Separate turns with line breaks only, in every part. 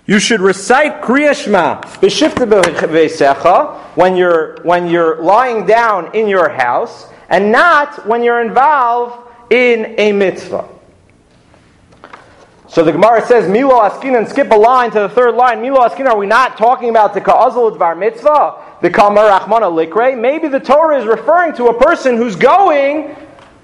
You should recite Kriya Shema b'shifta b'veisecha when you're lying down in your house, and not when you're involved in a mitzvah. So the Gemara says, Milo Askin, and skip a line to the third line. Milo Askin, are we not talking about the Ka'azal Dvar Mitzvah? The Kamar Rachmana Likre? Maybe the Torah is referring to a person who's going,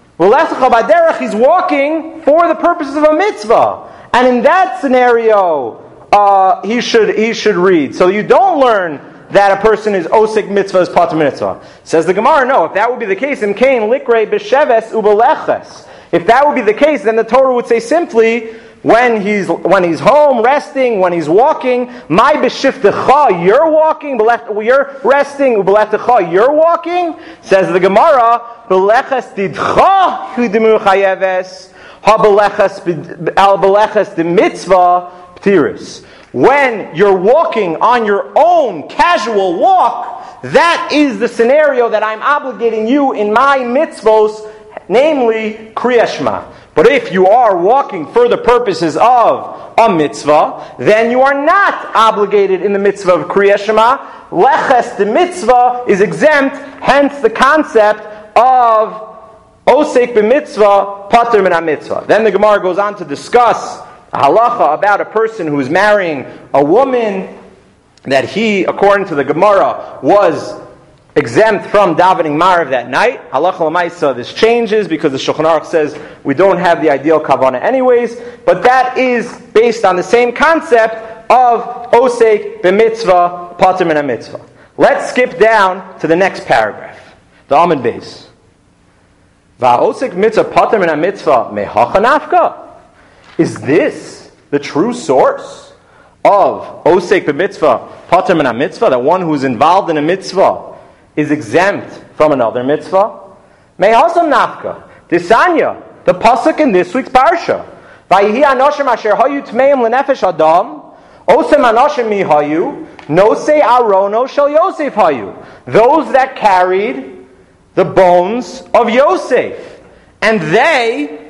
he's walking for the purposes of a mitzvah. And in that scenario, he should read. So you don't learn that a person is osik mitzvah as pater mitzvah. Says the Gemara, no. If that would be the case, im kain likrei b'sheves ubeleches. If that would be the case, then the Torah would say simply, when he's home resting, when he's walking, my b'shiftecha, you're walking, you're resting, ubeletecha, you're walking. Says the Gemara, b'leches didcha hidimu chayeves, ha b'leches al b'leches the mitzvah ptiris. When you're walking on your own casual walk, that is the scenario that I'm obligating you in my mitzvos, namely Kriya Shema. But if you are walking for the purposes of a mitzvah, then you are not obligated in the mitzvah of Kriya Shema. Leches, the mitzvah, is exempt, hence the concept of osek b'mitzvah, pater min ha-mitzvah. Then the Gemara goes on to discuss a halacha about a person who is marrying a woman that he, according to the Gemara, was exempt from davening Marav that night. Halacha l'maisa, this changes because the Shulchan Aruch says we don't have the ideal kavanah anyways, but that is based on the same concept of osek b'mitzvah, pater min ha-mitzvah. Let's skip down to the next paragraph, the Amud Beis. Va'osek mitzvah pater min ha-mitzvah mehacha nafka. Is this the true source of osek b'mitzvah, pater min ha-mitzvah, that one who is involved in a mitzvah is exempt from another mitzvah? Mehasam nafka. Disanya, the pasuk in this week's parsha. Vayihi anoshim asher hayu tmeim lenefesh adam, osem anoshim mihayu, nosei arono shel Yosef hayu. Those that carried the bones of Yosef. And they,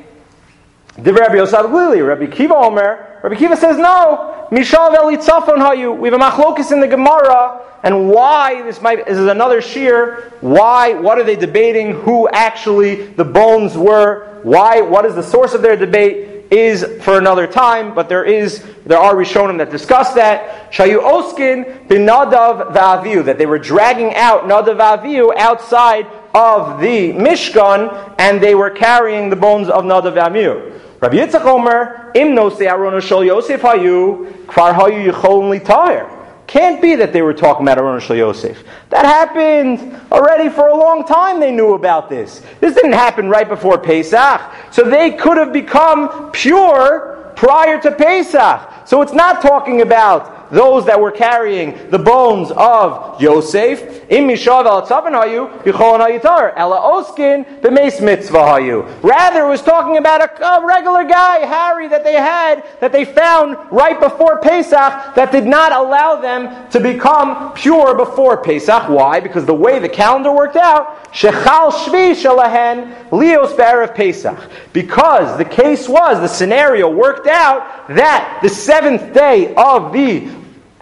the Rabbi Yosef Glili, Rabbi Kiva Omer, Rabbi Kiva says no. Mishav elitzafon hayu. We have a machlokes in the Gemara, and why this is another shir. Why? What are they debating? Who actually the bones were? Why? What is the source of their debate? Is for another time. But there are Rishonim that discuss that. Shayu oskin b'nadav v'aviu, that they were dragging out nadav v'aviu outside of the Mishkan, and they were carrying the bones of nadav v'aviu. Rabbi Yitzchak Omer, im nosei arono shel Yosef hayu, kvar hayu yichol litar. Can't be that they were talking about arono shel Yosef. That happened already for a long time. They knew about this. This didn't happen right before Pesach, so they could have become pure prior to Pesach. So it's not talking about those that were carrying the bones of Yosef. Im mishav al tzavan hayu yichol hayitar ela oskin b'meis mitzvah hayu. Rather, it was talking about a regular guy, Harry, that they found right before Pesach, that did not allow them to become pure before Pesach. Why? Because the way the calendar worked out, shechal shvi shalahen lios be'erev Pesach. Because the case was, the scenario worked out that the seventh day of the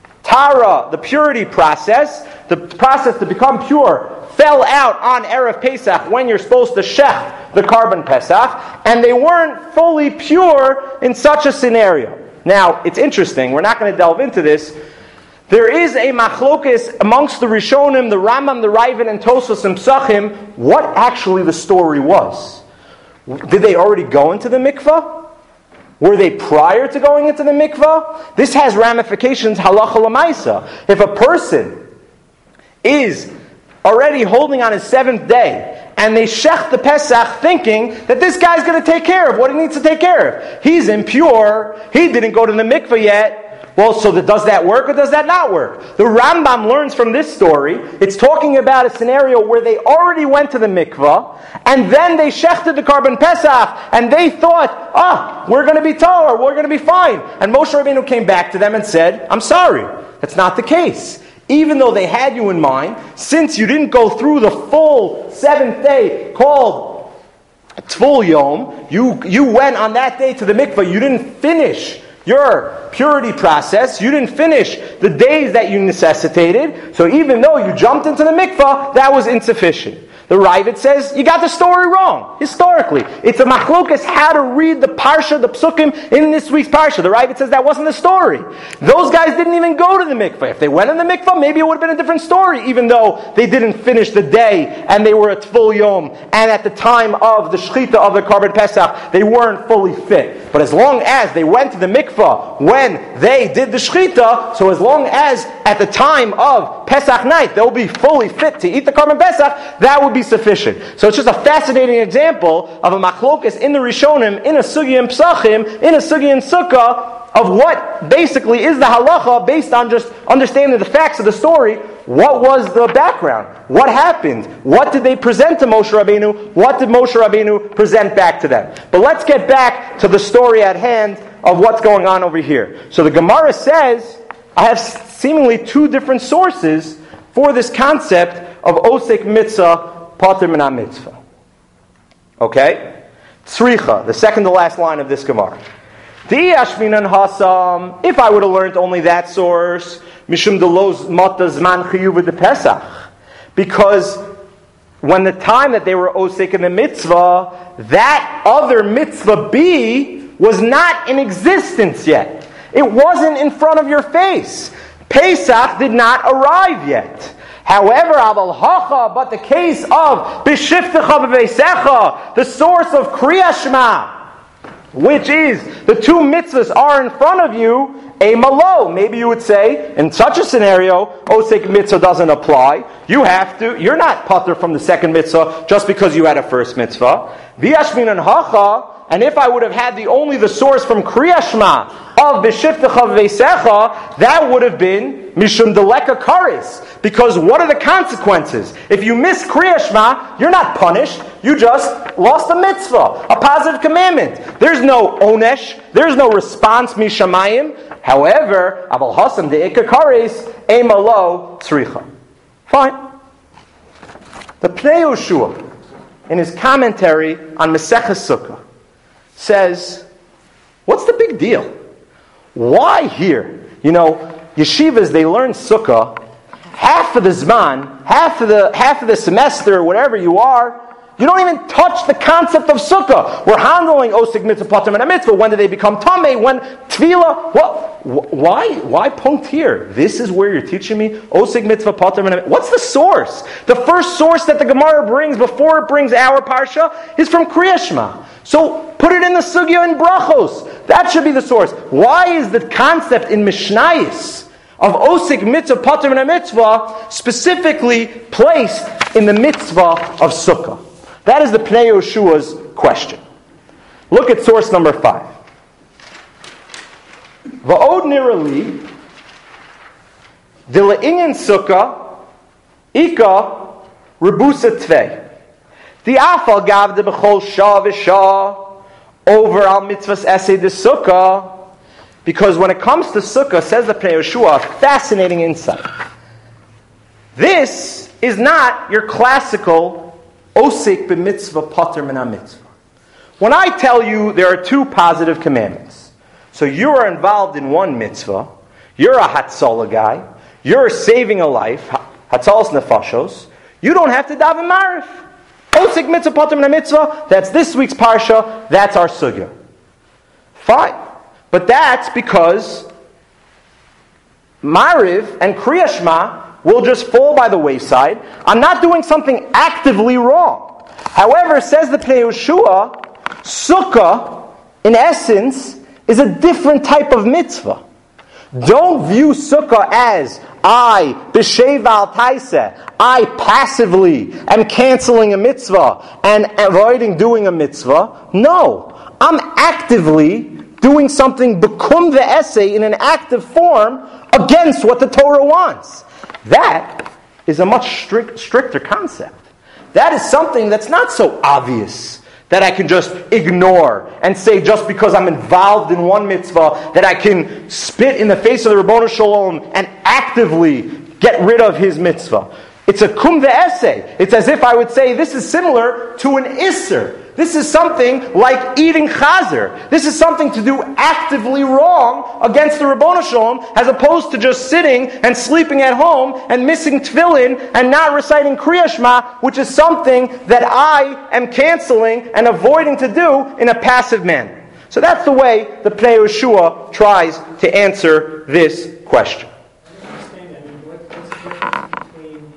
Tara, the purity process, the process to become pure, fell out on Erev Pesach when you're supposed to shech the carbon Pesach, and they weren't fully pure in such a scenario. Now, it's interesting, we're not going to delve into this. There is a machlokes amongst the Rishonim, the Rambam, the Ravid, and Tosfos and Psachim, what actually the story was. Did they already go into the mikvah? Were they prior to going into the mikvah? This has ramifications halacha l'maisa. If a person is already holding on his seventh day, and they shech the Pesach thinking that this guy's going to take care of what he needs to take care of. He's impure, he didn't go to the mikvah yet. Well, so does that work or does that not work? The Rambam learns from this story, it's talking about a scenario where they already went to the mikvah, and then they shechted the carbon Pesach, and they thought, we're going to be tahor, we're going to be fine. And Moshe Rabbeinu came back to them and said, I'm sorry, that's not the case. Even though they had you in mind, since you didn't go through the full seventh day called Tvul Yom, you went on that day to the mikvah, you didn't finish your purity process. You didn't finish the days that you necessitated. So even though you jumped into the mikvah, that was insufficient. The Ravid says, you got the story wrong, historically. It's a machlokas how to read the parsha, the psukim in this week's parsha. The Ravid says that wasn't the story. Those guys didn't even go to the mikvah. If they went in the mikvah, maybe it would have been a different story, even though they didn't finish the day and they were at full yom. And at the time of the shechita of the Korban Pesach, they weren't fully fit. But as long as they went to the mikvah when they did the shechita, so as long as at the time of Pesach night they'll be fully fit to eat the Korban Pesach, that would be sufficient. So it's just a fascinating example of a machlokas in the Rishonim, in a sugi and psachim, in a sugi and sukkah, of what basically is the halacha based on just understanding the facts of the story. What was the background? What happened? What did they present to Moshe Rabbeinu? What did Moshe Rabbeinu present back to them? But let's get back to the story at hand of what's going on over here. So the Gemara says, I have seemingly two different sources for this concept of osek mitzvah pater min mitzvah. Okay? Tzricha, the second to last line of this Gemara. If I would have learned only that source, mishum delos mata zman chiyuv de Pesach, because when the time that they were osek in the mitzvah, that other mitzvah B was not in existence yet. It wasn't in front of your face. Pesach did not arrive yet. However, aval hacha, but the case of b'shiftecha b'veisecha, the source of Kriyas Shema, which is the two mitzvahs are in front of you, a malo. Maybe you would say, in such a scenario, osek mitzvah doesn't apply. You're not pater from the second mitzvah just because you had a first mitzvah. V'yashminan hacha, and if I would have had only the source from Kriyas Shema of b'shiftecha v'veisecha, that would have been mishum deleka karis. Because what are the consequences? If you miss Kriyas Shema, you're not punished. You just lost a mitzvah, a positive commandment. There's no onesh. There's no response mishamayim. However, abal hasam de'ika karis emalo tzricha. Fine. The Pnei Yehoshua, in his commentary on Maseches Sukkah, says, what's the big deal? Why here? Yeshivas, they learn Sukkah half of the Zman, half of the semester, whatever you are, you don't even touch the concept of Sukkah. We're handling osek mitzvah pater min mitzvah. When do they become tamei? When tefillah? Why punct here? This is where you're teaching me osek mitzvah pater min mitzvah. What's the source? The first source that the Gemara brings before it brings our parsha is from Kriyas Shema. So put it in the sugya in brachos. That should be the source. Why is the concept in Mishnayos of osek mitzvah pater min mitzvah specifically placed in the mitzvah of Sukkah? That is the Pnei Yehoshua's question. Look at source number 5. Va'od nirali Dila'inyan Sukkah Ika Rebusa Tvei Di'afal Gavde B'chol Shah V'Shah over al mitzvahs essay de Sukkah. Because when it comes to Sukkah, says the Pnei Yehoshua, a fascinating insight. This is not your classical osek b'mitzvah pater min mitzvah. When I tell you there are two positive commandments, so you are involved in one mitzvah, you're a hatzalah guy, you're saving a life, hatzalas nefashos, you don't have to daven marif. Osek mitzvah pater min mitzvah, that's this week's parsha, that's our sugya. Fine. But that's because Mariv and Kriyas Shema will just fall by the wayside. I'm not doing something actively wrong. However, says the Pnei Yehoshua, Sukkah, in essence, is a different type of mitzvah. Don't view Sukkah as I passively am canceling a mitzvah and avoiding doing a mitzvah. No, I'm actively doing something bekum the essay in an active form against what the Torah wants. That is a much stricter concept. That is something that's not so obvious that I can just ignore and say just because I'm involved in one mitzvah that I can spit in the face of the Ribbono Shel Olam and actively get rid of his mitzvah. It's a kum ve'esei. It's as if I would say this is similar to an isser. This is something like eating chazer. This is something to do actively wrong against the Ribbono Shalom, as opposed to just sitting and sleeping at home and missing tefillin and not reciting Kriya Shema, which is something that I am canceling and avoiding to do in a passive manner. So that's the way the Pnei Yehoshua tries to answer this question.
I understand that. I mean, what's the difference between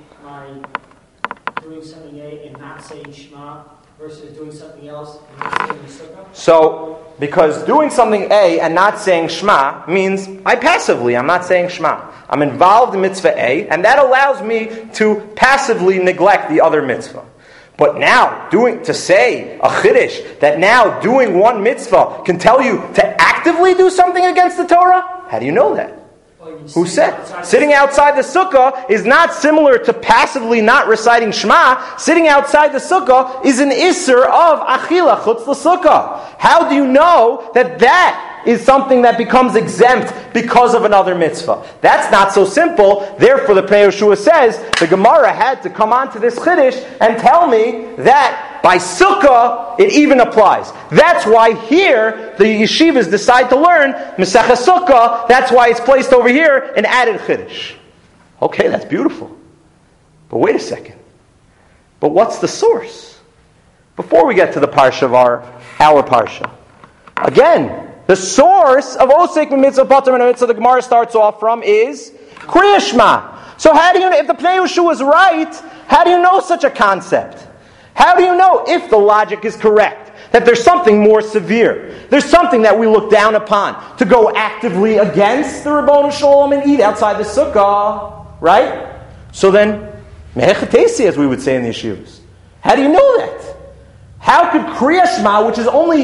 my doing something A and not saying Shema versus doing something else and not saying the Sukkah?
So, because doing something A and not saying Shema means I'm not saying Shema. I'm involved in mitzvah A, and that allows me to passively neglect the other mitzvah. But now, to say a chiddush, that now doing one mitzvah can tell you to actively do something against the Torah? How do you know that? Who said? Sitting outside the sukkah is not similar to passively not reciting Shema. Sitting outside the sukkah is an isser of achila chutz l'sukkah. How do you know that is something that becomes exempt because of another mitzvah? That's not so simple. Therefore, the Pnei Yehoshua says the Gemara had to come onto this chiddush and tell me that by sukkah it even applies. That's why here the yeshivas decide to learn Masechah Sukkah. That's why it's placed over here and added chiddush. Okay, that's beautiful. But wait a second. But what's the source? Before we get to the parsha of our parsha, again, the source of Osek Mitzvah Pater Min Mitzvah the Gemara starts off from is Kriya Shema. So how do you know, if the Pnei Yehoshua is right, how do you know such a concept? How do you know, if the logic is correct, that there's something more severe? There's something that we look down upon, to go actively against the Ribbono Shalom and eat outside the sukkah, right? So then, mehechatesi, as we would say in the yeshivas. How do you know that? How could Kriya Shema, which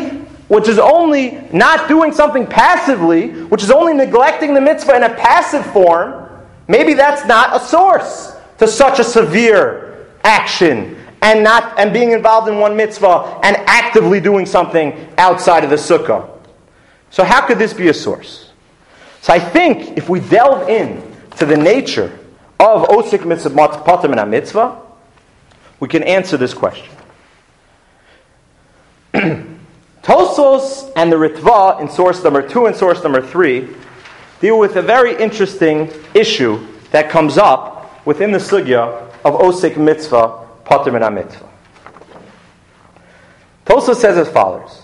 is only not doing something passively, which is only neglecting the mitzvah in a passive form, maybe that's not a source to such a severe action and being involved in one mitzvah and actively doing something outside of the sukkah. So how could this be a source? So I think if we delve in to the nature of Osik Mitzvah Pater Min Mitzvah, we can answer this question. Tosos and the Ritva in source number 2 and source number 3 deal with a very interesting issue that comes up within the sugya of Osik Mitzvah Pater Min Mitzvah. Tosos says as follows.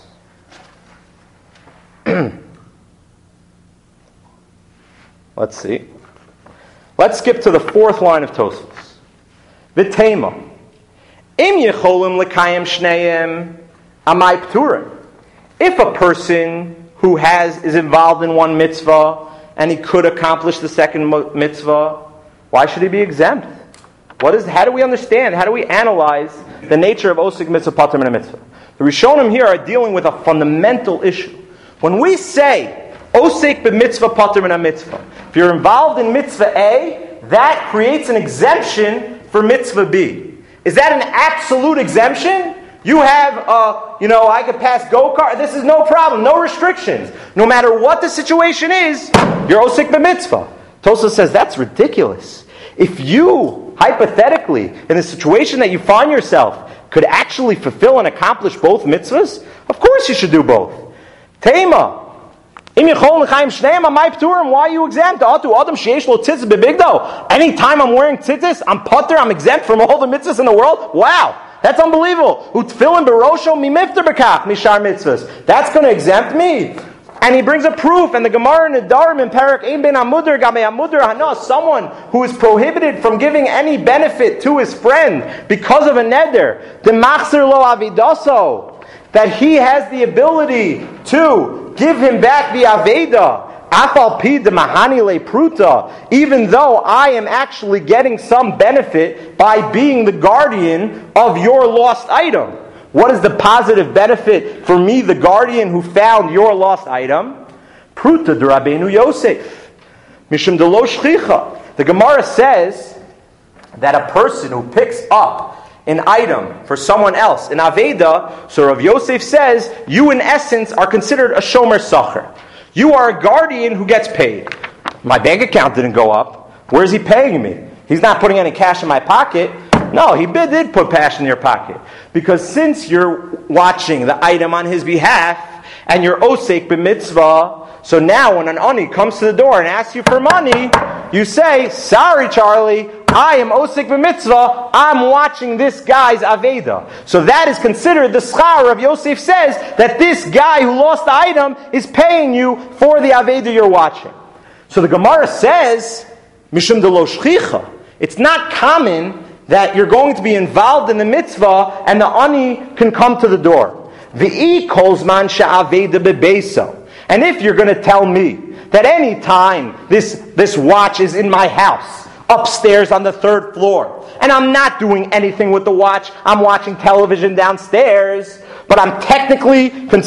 Let's see. Let's skip to the 4th line of Tosos. V'tema. Im yecholim l'kayim shneim amai pturim. If a person who is involved in one mitzvah and he could accomplish the second mitzvah, why should he be exempt? How do we understand? How do we analyze the nature of Osik Mitzvah Pater Min Mitzvah? The Rishonim here are dealing with a fundamental issue. When we say Osik b'mitzvah Pater Min Mitzvah, if you're involved in mitzvah A, that creates an exemption for mitzvah B. Is that an absolute exemption? You have, I could pass go-kart. This is no problem, no restrictions. No matter what the situation is, you're Osik b'mitzvah. Tosos says that's ridiculous. If you, hypothetically, in the situation that you find yourself, could actually fulfill and accomplish both mitzvahs, of course you should do both. Tema. Why are you exempt? Anytime I'm wearing tzitzis, I'm putter, I'm exempt from all the mitzvahs in the world? Wow! That's unbelievable. That's going to exempt me. And he brings a proof, and the Gemara in the Darim in Parak Ein Ben Amudr Gamei Amudr Hana, someone who is prohibited from giving any benefit to his friend because of a neder, the Machzir Lo Avidaso, that he has the ability to give him back the Aveda, Afal Pi de Mahani Le Pruta, even though I am actually getting some benefit by being the guardian of your lost item. What is the positive benefit for me, the guardian who found your lost item? Pruta de Rabbeinu Yosef. Mishum de lo shchicha. The Gemara says that a person who picks up an item for someone else, an Aveda, so Rav Yosef says, you in essence are considered a Shomer Sacher. You are a guardian who gets paid. My bank account didn't go up. Where is he paying me? He's not putting any cash in my pocket. No, he did put passion in your pocket. Because since you're watching the item on his behalf, and you're osek b'mitzvah, so now when an ani comes to the door and asks you for money, you say, sorry Charlie, I am osek b'mitzvah, I'm watching this guy's aveda. So that is considered, the schar of Yosef says, that this guy who lost the item is paying you for the aveda you're watching. So the Gemara says, mishum de lo shchicha, it's not common that you're going to be involved in the mitzvah and the ani can come to the door. V'i kolzman she'aveda bebeso. And if you're going to tell me that any time this watch is in my house, upstairs on the 3rd floor, and I'm not doing anything with the watch, I'm watching television downstairs, but I'm technically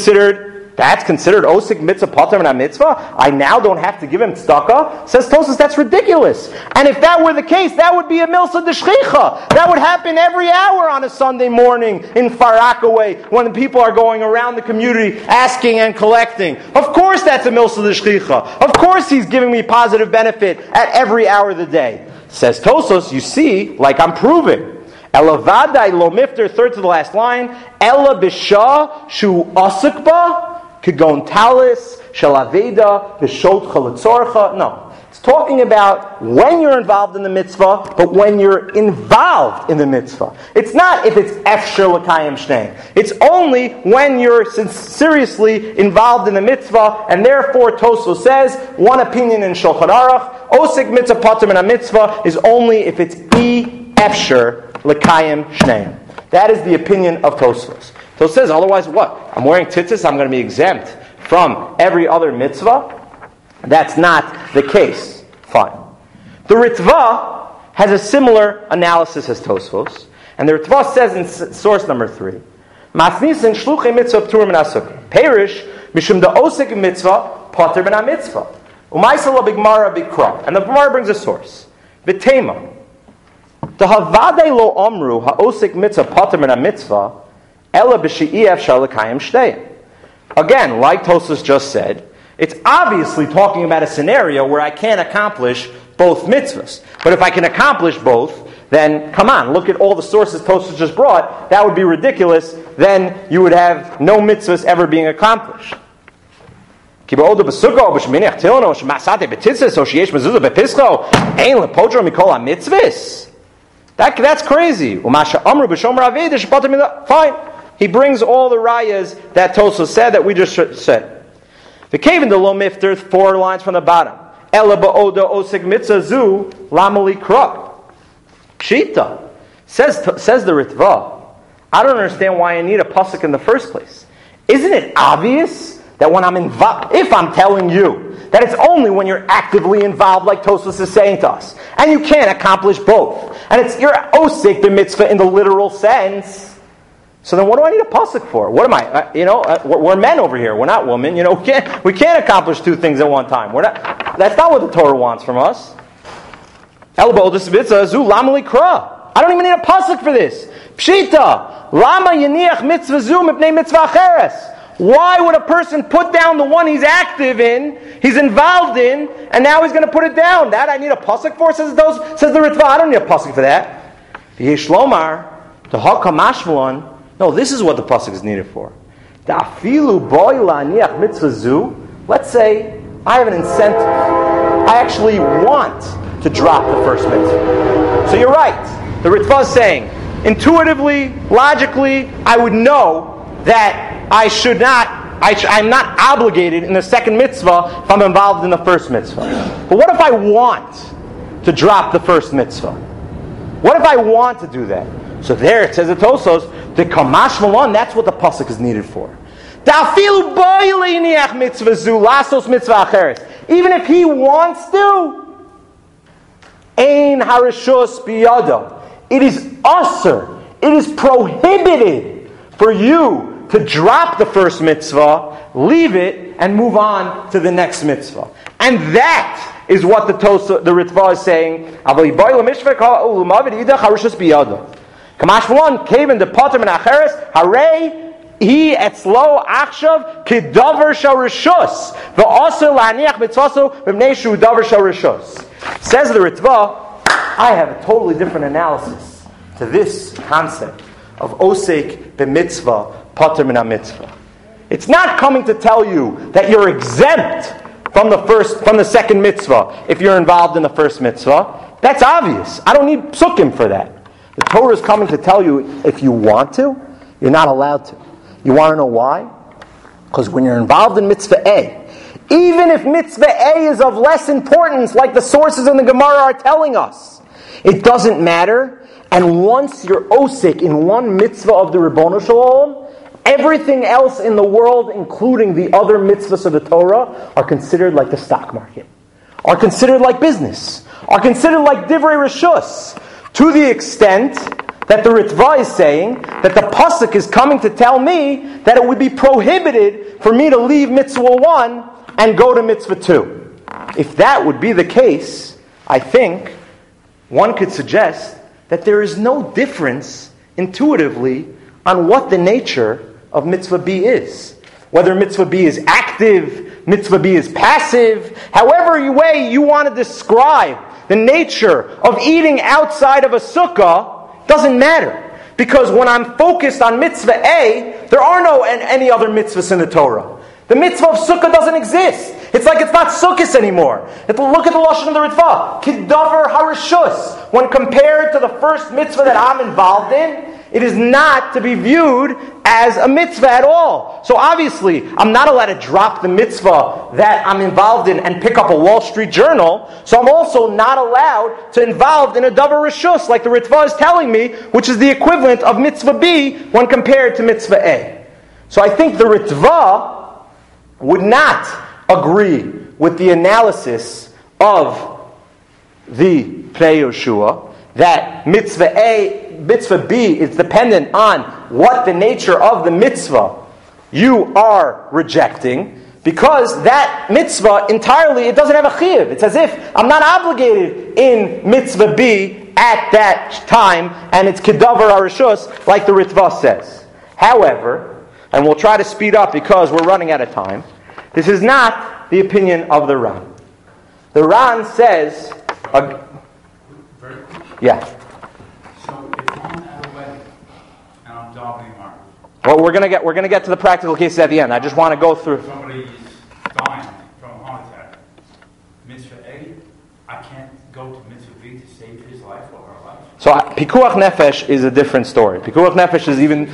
that's considered osik mitzvah pater min mitzvah, I now don't have to give him tzedakah, says Tosfos, that's ridiculous. And if that were the case, that would be a milsa d'shchicha. That would happen every hour on a Sunday morning in Far Rockaway when the people are going around the community asking and collecting. Of course that's a milsa d'shchicha. Of course he's giving me positive benefit at every hour of the day. Says Tosfos, you see, like I'm proving. Elavadai lo mifter, 3rd to the last line, Ela b'shah shu asukba, Kigon talis, shalaveda, v'shot chalatzorcha. No. It's talking about when you're involved in the mitzvah, but when you're involved in the mitzvah. It's not if it's efshir l'kayim shnei. It's only when you're seriously involved in the mitzvah, and therefore Tosfos says, one opinion in Shulchan Aruch, osik mitzvah pater min mitzvah is only if it's efshir l'kayim shnei. That is the opinion of Tosfos. So it says, otherwise what? I'm wearing tzitzis, I'm going to be exempt from every other mitzvah? That's not the case. Fine. The Ritva has a similar analysis as Tosfos, and the Ritva says in source number 3, Matnisin shluchei mitzvah p'tur min asuk. Perish, mishum da osek mitzvah, pater min mitzvah. Umaisa la b'gmara b'kra. And the Gemara brings a source. B'tema. The havadei lo omru ha-osek mitzvah pater min mitzvah, Ela b'she'ef shalakayim shtei. Again, like Tosfos just said, it's obviously talking about a scenario where I can't accomplish both mitzvahs. But if I can accomplish both, then come on, look at all the sources Tosfos just brought. That would be ridiculous. Then you would have no mitzvahs ever being accomplished. That's crazy. Fine. He brings all the rayas that Tosfos said that we just said. The cave in the lo mifter, 4 lines from the bottom. Ela ba'oda osik mitzvah zu lamali kra. Pshita. Says the Ritva, I don't understand why I need a pasuk in the first place. Isn't it obvious that when I'm involved, if I'm telling you that it's only when you're actively involved, like Tosfos is saying to us, and you can't accomplish both, and it's your osik the mitzvah in the literal sense, so then what do I need a pasuk for? What am I? We're men over here. We're not women. We can't accomplish 2 things at one time. That's not what the Torah wants from us. I don't even need a pasuk for this. Pshita. Lama yeniach mitzvah zu mipnei mitzvah acheres. Why would a person put down the one he's active in, he's involved in, and now he's going to put it down? That I need a pasuk for, says the Ritva. I don't need a pasuk for that. The Yishlomar, the Hakamashvalan. No, this is what the pasuk is needed for. Let's say I have an incentive. I actually want to drop the first mitzvah. So you're right. The Ritva is saying, intuitively, logically, I would know that I'm not obligated in the second mitzvah if I'm involved in the first mitzvah. But what if I want to drop the first mitzvah? What if I want to do that? So there it says at Tosfos, the kamash malon, that's what the pasuk is needed for. Even if he wants to, ein harishos biyado. It is usur. It is prohibited for you to drop the first mitzvah, leave it, and move on to the next mitzvah. And that is what the Ritva is saying. Kamash one cave in the pater min acheres harei he etzlo achshav kedavar shel rishus ve'aser la'aniach mitzvaso b'mnei shu davar shel rishus. Says the Ritva, I have a totally different analysis to this concept of osek b'mitzvah, pater min ha-mitzvah. It's not coming to tell you that you're exempt from the second mitzvah if you're involved in the first mitzvah. That's obvious. I don't need psukim for that. The Torah is coming to tell you if you want to, you're not allowed to. You want to know why? Because when you're involved in mitzvah A, even if mitzvah A is of less importance, like the sources in the Gemara are telling us, it doesn't matter. And once you're osik in one mitzvah of the Ribbono Shel Olam, everything else in the world, including the other mitzvahs of the Torah, are considered like the stock market, are considered like business, are considered like divrei reshus, to the extent that the Ritva is saying that the pasuk is coming to tell me that it would be prohibited for me to leave mitzvah 1 and go to mitzvah 2. If that would be the case, I think one could suggest that there is no difference intuitively on what the nature of mitzvah B is. Whether mitzvah B is active, mitzvah B is passive, however way you want to describe the nature of eating outside of a sukkah, doesn't matter. Because when I'm focused on mitzvah A, there are no any other mitzvahs in the Torah. The mitzvah of sukkah doesn't exist. It's like it's not sukkahs anymore. Look at the lashon of the Ritva. Kidavar harishus. When compared to the first mitzvah that I'm involved in, it is not to be viewed as a mitzvah at all. So obviously, I'm not allowed to drop the mitzvah that I'm involved in and pick up a Wall Street Journal. So I'm also not allowed to involved in a davar rishus, like the Ritva is telling me, which is the equivalent of mitzvah B when compared to mitzvah A. So I think the Ritva would not agree with the analysis of the Pnei Yoshua that mitzvah B is dependent on what the nature of the mitzvah you are rejecting, because that mitzvah entirely, it doesn't have a chiyuv. It's as if I'm not obligated in mitzvah B at that time, and it's kedavar harishus, like the Ritva says. However, and we'll try to speed up because we're running out of time, this is not the opinion of the Ran. The Ran says, yeah.
So if I'm at a wedding and I'm davening Mark.
Well, we're gonna get to the practical cases at the end. I just want to go through.
Somebody is dying from a heart attack. Mitzvah A, I can't go to mitzvah B to save his life or her life.
So pikuach nefesh is a different story. Pikuach nefesh is even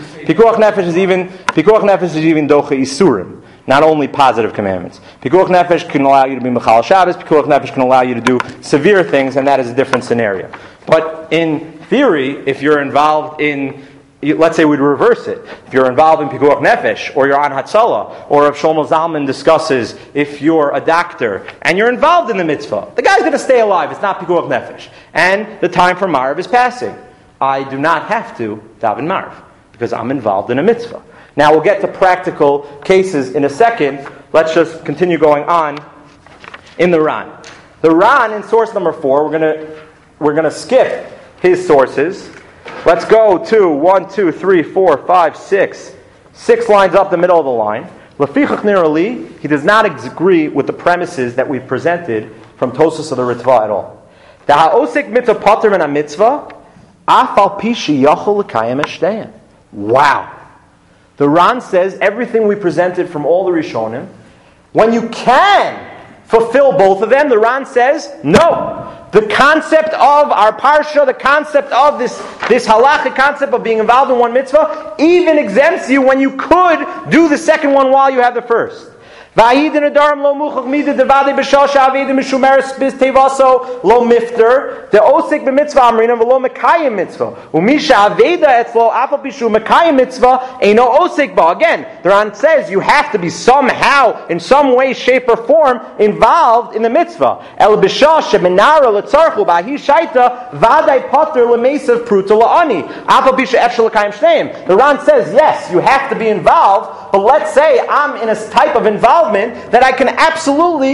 docha isurim. Not only positive commandments. Pikuach nefesh can allow you to be Mechal Shabbos. Pikuach nefesh can allow you to do severe things, and that is a different scenario. But in theory, if you're involved in, let's say we'd reverse it. If you're involved in Pikuach nefesh, or you're on Hatzalah, or if Shlomo Zalman discusses if you're a doctor, and you're involved in the mitzvah, the guy's going to stay alive. It's not Pikuach nefesh. And the time for Marav is passing. I do not have to daven Marav, because I'm involved in a mitzvah. Now we'll get to practical cases in a second. Let's just continue going on in the Ran. The Ran in source number 4, we're gonna skip his sources. Let's go to 1, 2, 3, 4, 5, 6. 6 lines up the middle of the line. Lefichach nirali, he does not agree with the premises that we've presented from Tosas of the Ritva at all. The ha'osek mitzvah pater min ha-mitzvah, af al pi sheyachol l'kayem eshtein. Wow. The Ran says everything we presented from all the Rishonim, when you can fulfill both of them, the Ran says, no. The concept of our parsha, the concept of this halachic concept of being involved in one mitzvah, even exempts you when you could do the second one while you have the first. Vayidin adarim lo muchach midah devade b'shal sha'avidim mishumeres biz tevaso lo mifter the osik b'mitzvah amrina v'lo mekayim mitzvah umisha aveda etzlo apal pishu mekayim mitzvah eino osik ba. Again, the Ran says you have to be somehow, in some way, shape, or form involved in the mitzvah. El b'shal sheminara letzarchu b'ahi shaita vaday pater lemesav pruta la'ani apal pishu efshel l'kayim shneim. The Ran says yes, you have to be involved, but let's say I'm in a type of involvement that I can absolutely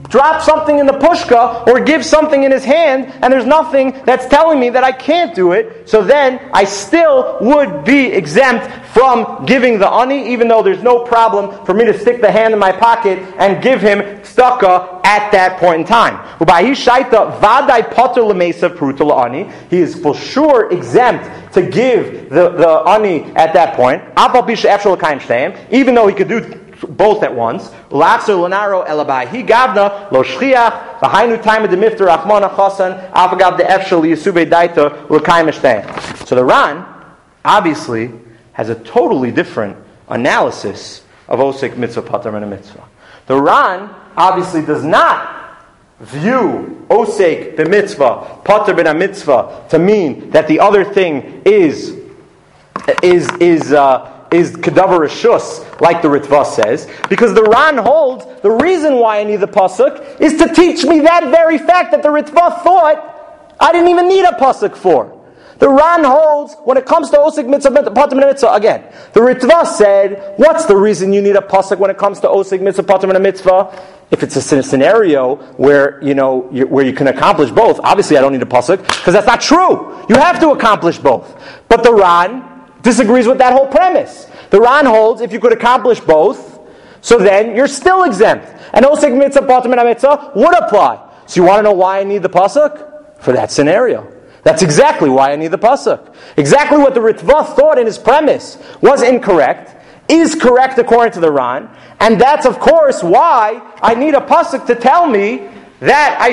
drop something in the pushka or give something in his hand, and there's nothing that's telling me that I can't do it, so then I still would be exempt from giving the ani, even though there's no problem for me to stick the hand in my pocket and give him tzedakah at that point in time. He is for sure exempt to give the ani at that point, even though he could do both at once. So the Ran obviously has a totally different analysis of osek mitzvah pater min mitzvah. The Ran obviously does not view osek the mitzvah pater min mitzvah to mean that the other thing is kedavar rishus, like the Ritva says, because the Ran holds the reason why I need the pasuk is to teach me that very fact that the Ritva thought I didn't even need a pasuk for. The Ran holds, when it comes to osek mitzvah pater min mitzvah, again, the Ritva said, what's the reason you need a pasuk when it comes to osek mitzvah pater min mitzvah? If it's a scenario where where you can accomplish both, obviously I don't need a pasuk because that's not true. You have to accomplish both. But the Ran disagrees with that whole premise. The Ran holds if you could accomplish both, so then you're still exempt. And osek mitzvah pater min mitzvah would apply. So you want to know why I need the pasuk? For that scenario. That's exactly why I need the pasuk. Exactly what the Ritva thought in his premise was incorrect, is correct according to the Ran, and that's of course why I need a pasuk to tell me that I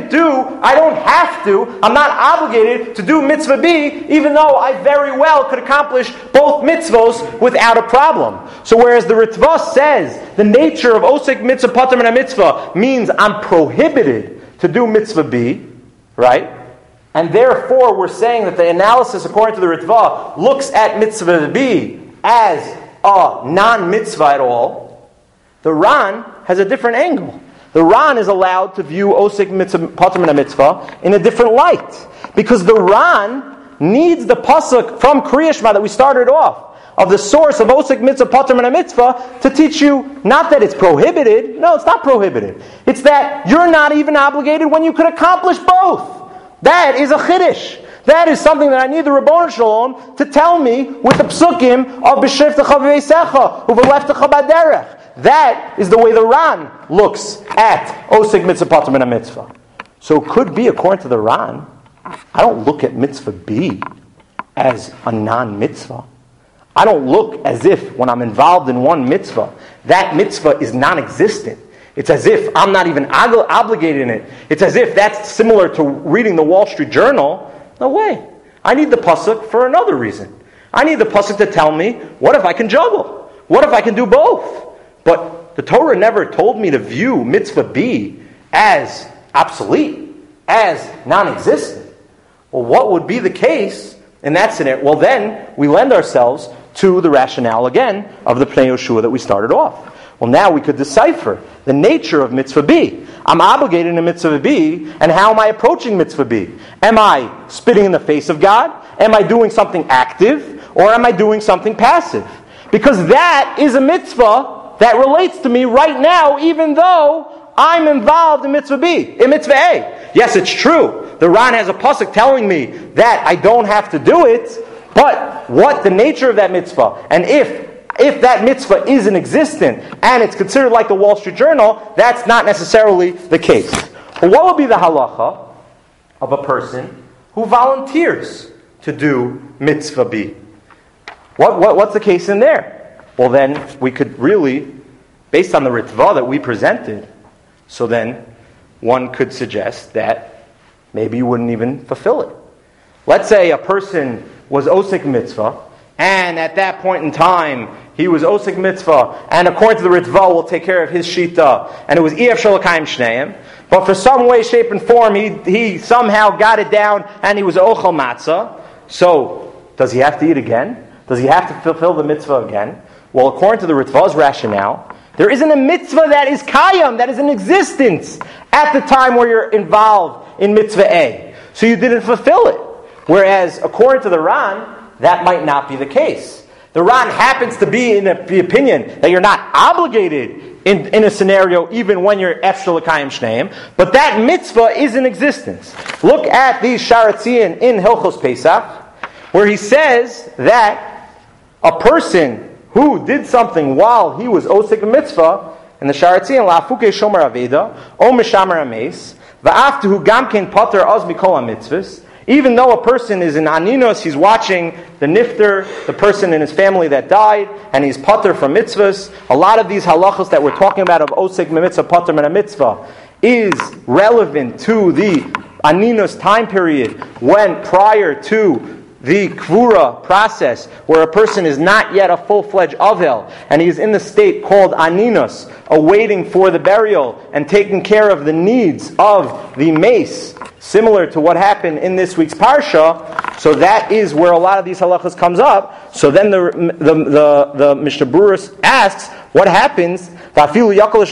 don't have to, I'm not obligated to do mitzvah B, even though I very well could accomplish both mitzvos without a problem. So whereas the Ritva says the nature of osek mitzvah pater min mitzvah means I'm prohibited to do mitzvah B, right? And therefore we're saying that the analysis according to the Ritva looks at mitzvah B as a non-mitzvah at all. The Ran has a different angle. The Ran is allowed to view osek mitzvah pater min mitzvah in a different light, because the Ran needs the pasuk from Kriya Shema that we started off of the source of osek mitzvah pater min mitzvah to teach you not that it's prohibited. No, it's not prohibited. It's that you're not even obligated when you could accomplish both. That is a chiddush. That is something that I need the Ribono Shel Olam to tell me with the psukim of B'shivtecha v'veisecha u'v'leftecha b'derech. That is the way the Ran looks at osek mitzvah pater min mitzvah. So it could be, according to the Ran, I don't look at mitzvah B as a non-mitzvah. I don't look as if when I'm involved in one mitzvah, that mitzvah is non-existent. It's as if I'm not even obligated in it. It's as if that's similar to reading the Wall Street Journal. No way. I need the pasuk for another reason. I need the pasuk to tell me, what if I can juggle? What if I can do both? But the Torah never told me to view mitzvah B as obsolete, as non-existent. Well, what would be the case in that scenario? Well, then we lend ourselves to the rationale again of the Pnei Yehoshua that we started off. Well, now we could decipher the nature of mitzvah B. I'm obligated in mitzvah B, and how am I approaching mitzvah B? Am I spitting in the face of God? Am I doing something active? Or am I doing something passive? Because that is a mitzvah that relates to me right now, even though I'm involved in mitzvah B, in mitzvah A. Yes, it's true. The Ran has a pasuk telling me that I don't have to do it, but what the nature of that mitzvah, and if that mitzvah isn't existent and it's considered like the Wall Street Journal, that's not necessarily the case. But what would be the halacha of a person who volunteers to do mitzvah B? What's the case in there? Well, then we could really, based on the Ritva that we presented, so then one could suggest that maybe you wouldn't even fulfill it. Let's say a person was osek mitzvah, and at that point in time, he was osek mitzvah, and according to the Ritva, will take care of his shita, and it was ef shel l'kayim shneim. But for some way, shape, and form, he somehow got it down, and he was ochel matzah. So, does he have to eat again? Does he have to fulfill the mitzvah again? Well, according to the Ritva's rationale, there isn't a mitzvah that is kayam, that is in existence at the time where you're involved in mitzvah A. So you didn't fulfill it. Whereas, according to the Ran, that might not be the case. The Ran happens to be in the opinion that you're not obligated in a scenario even when you're Efshel L'Kayim Shneim, but that mitzvah is in existence. Look at the Sharatzian in Hilchos Pesach, where he says that a person who did something while he was Osek Mitzvah, and the Sharatzian, La'afuke Shomer Aveda, O Mishamer Ames, Va'aftuhu Gamken Pater Az Mikol HaMitzvahs, even though a person is in Aninos, he's watching the nifter, the person in his family that died, and he's pater from mitzvahs. A lot of these halachos that we're talking about of osek mitzvah, pater min mitzvah, is relevant to the Aninos time period when prior to the kvura process, where a person is not yet a full-fledged avel, and he is in the state called Aninos, awaiting for the burial and taking care of the needs of the mace, similar to what happened in this week's parsha. So that is where a lot of these halachas comes up. So then the Mishnah Berurah asks, what happens? Says the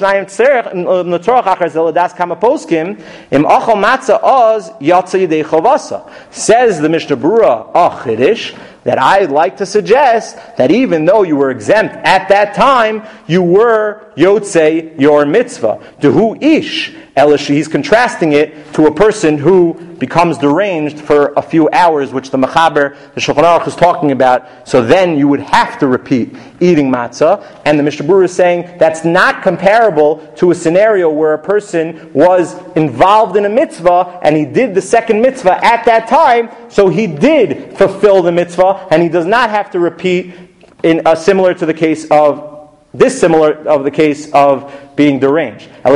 Mishnah Berurah, Chiddush, that I'd like to suggest that even though you were exempt at that time, you were yotzei your mitzvah. Dehu ish. He's contrasting it to a person who becomes deranged for a few hours, which the Mechaber, the Shulchan Aruch, is talking about. So then you would have to repeat eating matzah. And the Mishnah Berurah is saying that's not comparable to a scenario where a person was involved in a mitzvah and he did the second mitzvah at that time, so he did fulfill the mitzvah and he does not have to repeat similar to the case of the case of being deranged. The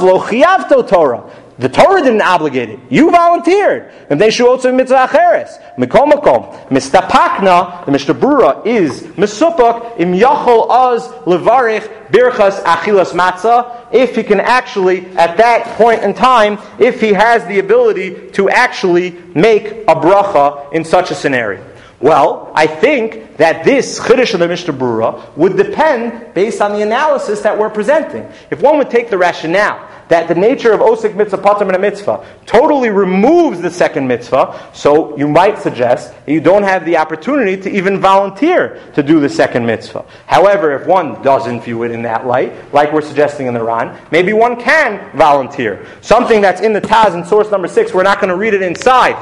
Torah didn't obligate it. You volunteered. And they shuotzu mitzvah acheres. Mikom makom. Mistapakna, the Mishnah Berurah is misupok im yachol az levarich birchas achilas matzah. If he can actually, at that point in time, if he has the ability to actually make a bracha in such a scenario. Well, I think that this Chiddush of the Mishnah Berurah would depend based on the analysis that we're presenting. If one would take the rationale that the nature of Osek Mitzvah, Pater Min Mitzvah, totally removes the second mitzvah, so you might suggest that you don't have the opportunity to even volunteer to do the second mitzvah. However, if one doesn't view it in that light, like we're suggesting in the Ran, maybe one can volunteer. Something that's in the Taz in source number 6, we're not going to read it inside,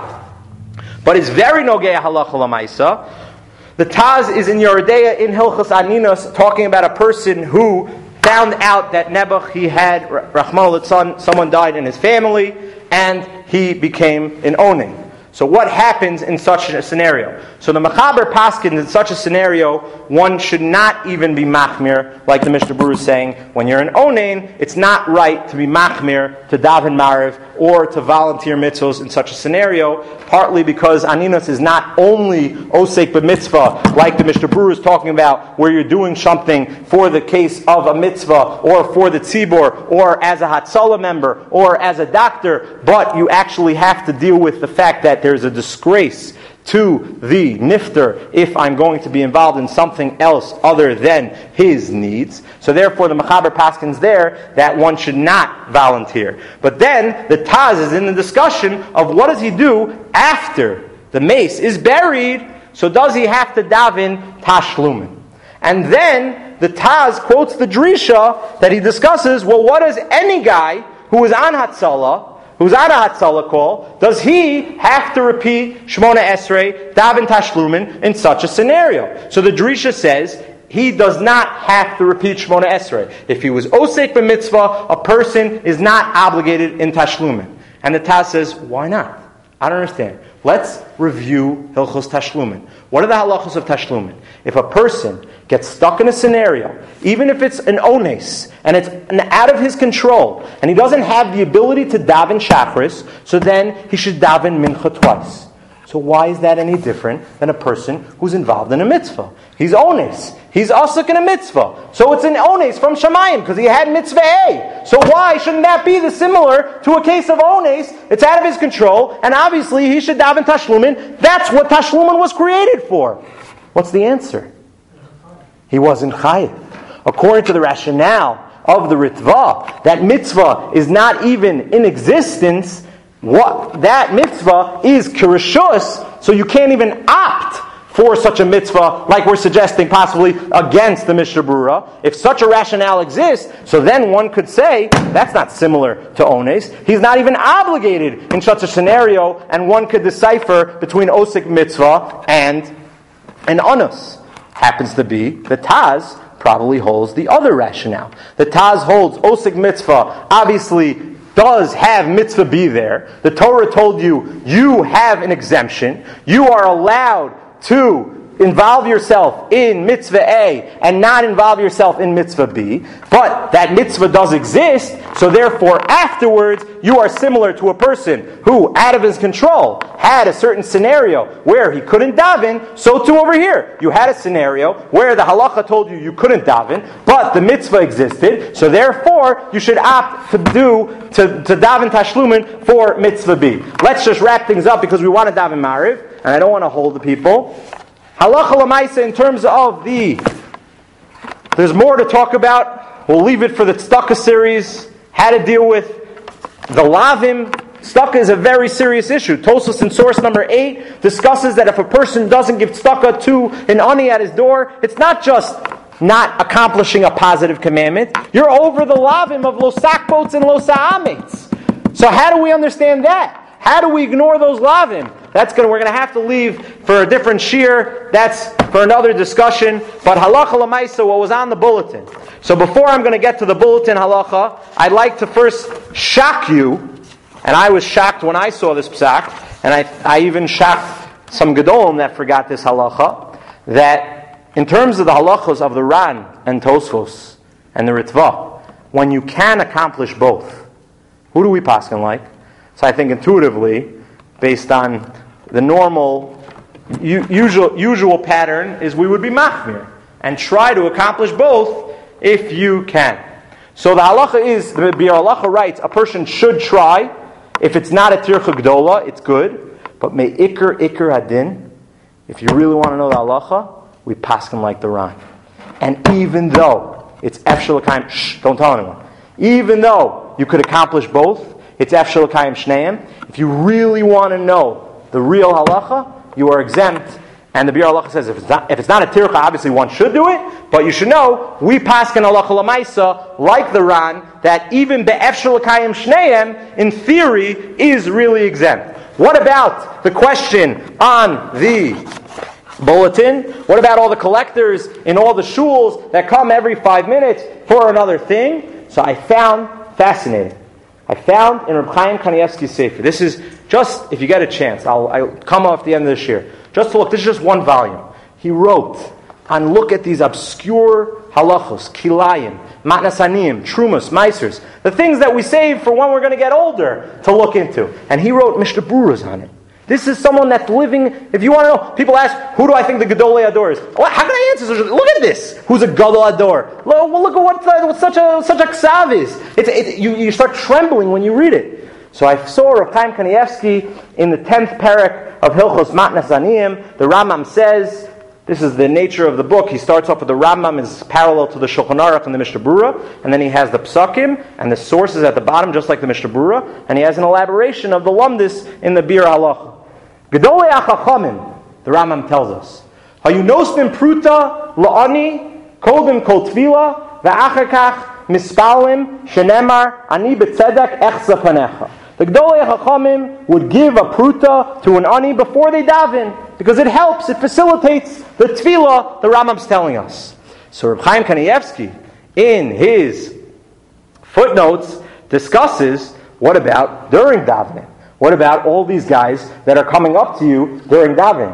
but it's very nogea halacha lamaisa. The Taz is in Yeridea in Hilchos Aninos, talking about a person who found out that Nebuch, he had, Rachmana litzlan, someone died in his family, and he became an oning. So what happens in such a scenario? So the Mechaber Paskin, in such a scenario, one should not even be machmir, like the Mishnah Berurah is saying. When you're an onein, it's not right to be machmir, to daven mariv, or to volunteer mitzvos in such a scenario, partly because Aninos is not only osek b'mitzvah, like the Mishnah Berurah is talking about, where you're doing something for the case of a mitzvah, or for the tzibor, or as a Hatzalah member, or as a doctor, but you actually have to deal with the fact that there's a disgrace to the nifter if I'm going to be involved in something else other than his needs. So therefore the Mechaber Paskins there that one should not volunteer. But then the Taz is in the discussion of what does he do after the mace is buried, so does he have to daven tashlumin? And then the Taz quotes the Drisha that he discusses, well, what does any guy who is on Hatzalah, who's on a Hatzalah call, does he have to repeat Shmona Esrei, Daven Tashlumin in such a scenario? So the Drisha says he does not have to repeat Shmona Esrei. If he was Osek b'mitzvah, a person is not obligated in Tashlumin. And the Taz says, why not? I don't understand. Let's review Hilchos Tashlumin. What are the halachos of Tashlumin? If a person gets stuck in a scenario, even if it's an ones, and it's out of his control, and he doesn't have the ability to daven shachris, so then he should daven mincha twice. So why is that any different than a person who's involved in a mitzvah? He's ones. He's asuk in a mitzvah. So it's an ones from Shamayim, because he had mitzvah A. So why shouldn't that be similar to a case of ones? It's out of his control, and obviously he should daven tashlumin. That's what tashlumin was created for. What's the answer? He wasn't chayiv. According to the rationale of the Ritva, that mitzvah is not even in existence. What that mitzvah is kirishus, so you can't even opt for such a mitzvah, like we're suggesting possibly against the Mishnah Berurah. If such a rationale exists, so then one could say, that's not similar to ones. He's not even obligated in such a scenario, and one could decipher between osik mitzvah and an onus. Happens to be the Taz probably holds the other rationale. The Taz holds osik mitzvah obviously does have mitzvah be there. The Torah told you, you have an exemption. You are allowed to involve yourself in mitzvah A and not involve yourself in mitzvah B. But that mitzvah does exist, so therefore afterwards you are similar to a person who, out of his control, had a certain scenario where he couldn't daven. So too over here, you had a scenario where the halacha told you couldn't daven, but the mitzvah existed, so therefore you should opt to daven tashlumin for mitzvah B. Let's just wrap things up because we want to daven Mariv, and I don't want to hold the people. Halacha l'maisa in terms of there's more to talk about. We'll leave it for the tzedakah series. How to deal with the lavim. Tzedakah is a very serious issue. Tosfos in source number 8 discusses that if a person doesn't give tzedakah to an ani at his door, it's not just not accomplishing a positive commandment. You're over the lavim of lo sakbots and lo sa'ametz. So how do we understand that? How do we ignore those lavim? We're going to have to leave for a different shir. That's for another discussion. But halacha l'maisa, what was on the bulletin. So before I'm going to get to the bulletin halacha, I'd like to first shock you. And I was shocked when I saw this psak, and I even shocked some gedolim that forgot this halacha, that in terms of the halachos of the Ran and Tosfos and the Ritva, when you can accomplish both, who do we paskin like? So I think intuitively, based on the normal, usual pattern, is we would be machmir and try to accomplish both if you can. So the halacha is, the Biur Halacha writes, a person should try. If it's not a tircha gdola, it's good. But may ikr hadin, if you really want to know the halacha, we paskin like the Ran. And even though it's efshel l'kayim, don't tell anyone. Even though you could accomplish both, it's efshel l'kayim shneim. If you really want to know the real halacha, you are exempt. And the Biur Halacha says if it's not a tircha, obviously one should do it. But you should know we paskin halacha l'maisa like the Ran that even be'efshel l'kayim shneim in theory is really exempt. What about the question on the bulletin? What about all the collectors in all the shuls that come every 5 minutes for another thing? So I found fascinating. I found in Reb Chaim Kanievsky's Sefer. This is just, if you get a chance, I'll come off the end of this year. Just to look, this is just one volume. He wrote on look at these obscure halachos, kilayim, matnasanim, trumas, meisers, the things that we save for when we're going to get older to look into. And he wrote Mishnah Berurahs on it. This is someone that's living, if you want to know, people ask, who do I think the Gedolei Ador is? Well, how can I answer? Look at this. Who's a Gadol Ador? Well, look at what such a ksav is. You start trembling when you read it. So I saw Reb Chaim Kanievsky in the 10th parak of Hilchos Matnas Aniyim. The Rambam says, this is the nature of the book. He starts off with the Rambam is parallel to the Shulchan Aruch and the Mishnah Berurah, and then he has the psakim and the sources at the bottom, just like the Mishnah Berurah, and he has an elaboration of the lumdis in the Biur Halacha. Gedolei HaChachamim, the Rambam tells us, Hayunosnim pruta la'ani kodim kol tvila va'achar kach mispalim shenemar ani b'tzedek echza panecha. The Gedolei HaChachamim would give a pruta to an ani before they daven because it helps, it facilitates the tefillah the Rambam's telling us. So Reb Chaim Kanievsky, in his footnotes, discusses what about during davening? What about all these guys that are coming up to you during davening?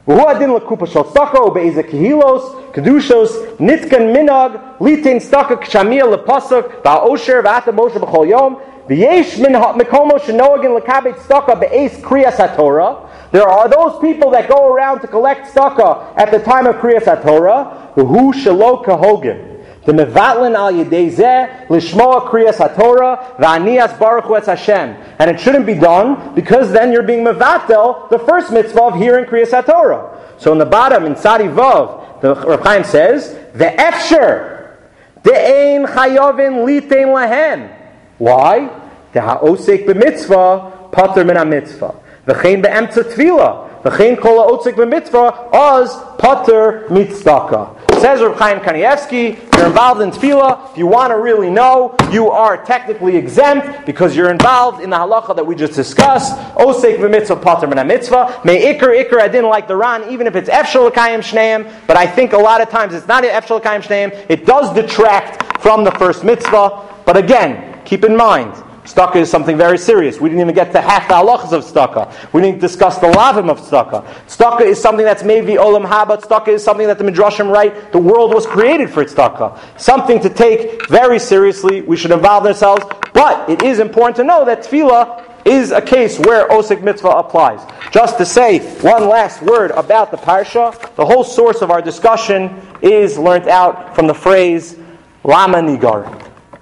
There are those people that go around to collect tzedakah at the time of Kriyas HaTorah, who shelo kahogim. The mevatlin al yedei zeh lishmoa kriyas haTorah va'anias baruch hu etz Hashem, and it shouldn't be done because then you're being mevatel the first mitzvah of hearing kriyas haTorah. So in the bottom in Tzadi Vav, the Reb Chaim says ve'efsher de'ein chayovin litein lahem. Why? The ha'osek b'mitzvah pater min ha'mitzvah. V'chein be'emtza tefillah V'chein kol ha'otzik b'mitzvah oz pater mitzdaka. Says Reb Chaim Kanievsky, you're involved in tefillah. If you want to really know, you are technically exempt because you're involved in the halacha that we just discussed. Osek v'mitzvah pater min mitzvah. May ikr. I didn't like the Ran, even if it's efshel l'kayim shneim. But I think a lot of times it's not efshel l'kayim shneim. It does detract from the first mitzvah. But again, keep in mind, tzedakah is something very serious. We didn't even get to half the halachas of tzedakah. We didn't discuss the lavim of tzedakah. Tzedakah is something that's maybe olam haba. Tzedakah is something that the midrashim write. The world was created for tzedakah. Something to take very seriously. We should involve ourselves. But it is important to know that tefillah is a case where osek mitzvah applies. Just to say one last word about the parsha, the whole source of our discussion is learnt out from the phrase lama nigar.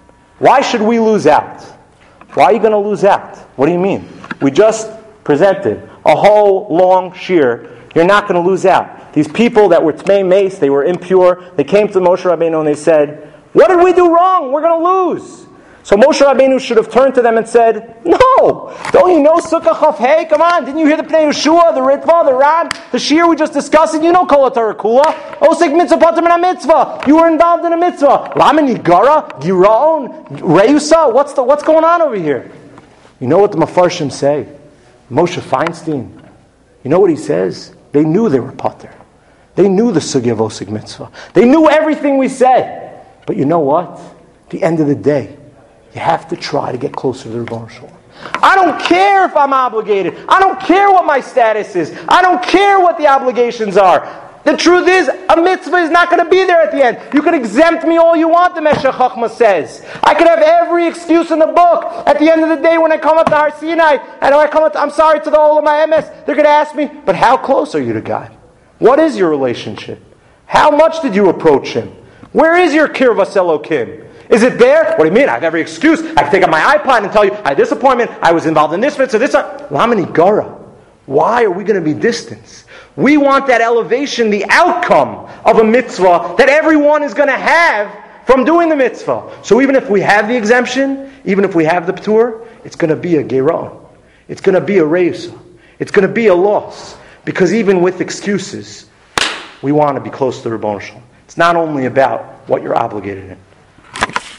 Why should we lose out? Why are you going to lose out? What do you mean? We just presented a whole long shir. You're not going to lose out. These people that were tmei meis, they were impure, they came to Moshe Rabbeinu and they said, what did we do wrong? We're going to lose. So Moshe Rabbeinu should have turned to them and said, no, don't you know Sukkah Chaf Hey? Come on, didn't you hear the Pnei Yeshua, the Ritva, the Ran, the Shir we just discussed? You know Kol HaTorah Kula. Osek mitzvah pater min mitzvah. You were involved in a mitzvah. Lama nigara, giraon, reusa. What's going on over here? You know what the Mefarshim say? Moshe Feinstein. You know what he says? They knew they were pater. They knew the sugya of osek mitzvah. They knew everything we said. But you know what? At the end of the day, you have to try to get closer to the Rebbeinu Shalom. I don't care if I'm obligated. I don't care what my status is. I don't care what the obligations are. The truth is, a mitzvah is not going to be there at the end. You can exempt me all you want, the Meshech Chochmah says. I could have every excuse in the book. At the end of the day, when I come up to Har Sinai, and I'm sorry to the whole of my MS, they're going to ask me, but how close are you to God? What is your relationship? How much did you approach Him? Where is your Kirvas Elokim? Is it there? What do you mean? I have every excuse. I can take out my iPod and tell you, I had this appointment, I was involved in this mitzvah, this. Lamani Gara. Why are we going to be distant? We want that elevation, the outcome of a mitzvah that everyone is going to have from doing the mitzvah. So even if we have the exemption, even if we have the p'tur, it's going to be a geron. It's going to be a reisa. It's going to be a loss. Because even with excuses, we want to be close to the Rebbeinu Shalom. It's not only about what you're obligated in.